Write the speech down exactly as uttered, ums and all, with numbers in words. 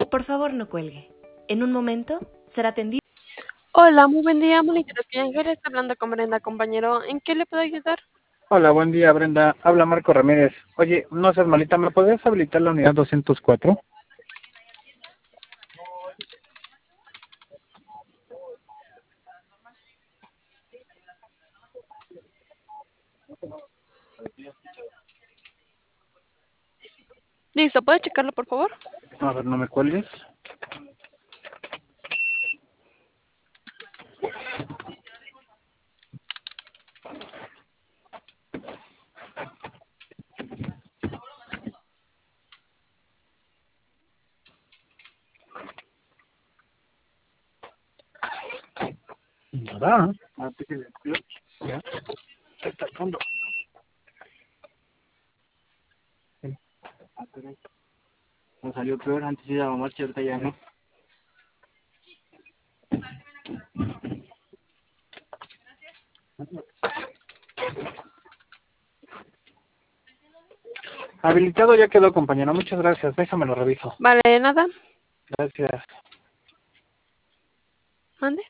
Por favor, no cuelgue. En un momento será atendido. Hola, muy buen día, Mónica Ángel está hablando con Brenda, compañero. ¿En qué le puedo ayudar? Hola, buen día, Brenda. Habla Marco Ramírez. Oye, no seas malita, ¿me podrías habilitar la unidad doscientos cuatro? Listo, ¿puede checarlo, por favor? A ver, no me cuelgues. Nada. Ah, te quedé, ya. Está al fondo. Sí. Ah, pero me salió peor, antes iba a marcha, ahorita ya no. Habilitado ya quedó, compañero. Muchas gracias. Déjame lo reviso. Vale, nada. Gracias. ¿Mande?